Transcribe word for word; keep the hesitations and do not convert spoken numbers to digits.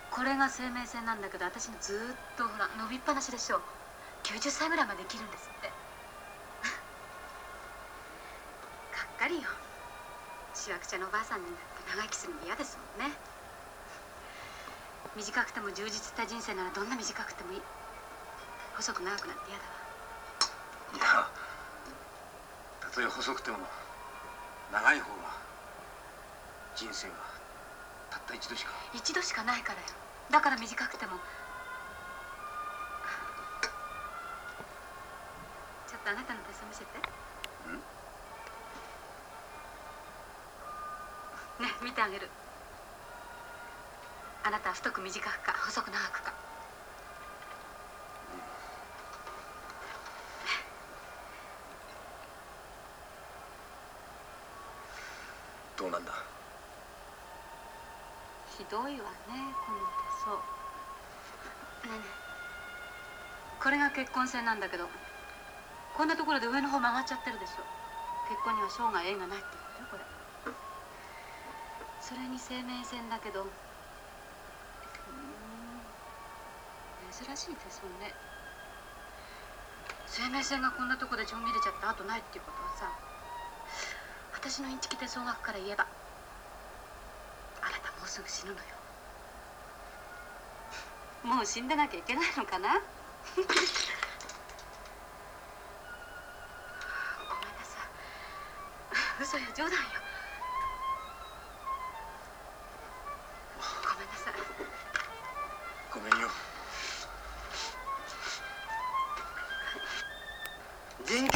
これが生命線なんだけど、私のずーっとほら伸びっぱなしでしょ。きゅうじゅっさいぐらいまで生きるんですって。がっかりよ。しわくちゃのおばあさんになって長生きするの嫌ですもんね。短くても充実した人生ならどんな短くてもいい。細く長くなんて嫌だわ。 いや、たとえ細くても長い方が人生はたった一度しか。 一度しかないからよ。だから短くても。ちょっとあなたの手相見せて。 ん？ ね、見てあげる。あなたは太く短くか細く長くか。 どうなんだ。 ひどいわね、この手相。ねえねえ、これが結婚線なんだけど、こんなところで上の方曲がっちゃってるでしょ。結婚には生涯縁がないってことよ、これ。それに生命線だけど、珍しい手相ね。生命線がこんなとこでちょん切れちゃって後ないっていうことはさ、私のインチキ手相学から言えば、あなたもうすぐ死ぬのよ。もう死んでなきゃいけないのかな。ごめんなさい。嘘よ、冗談よ。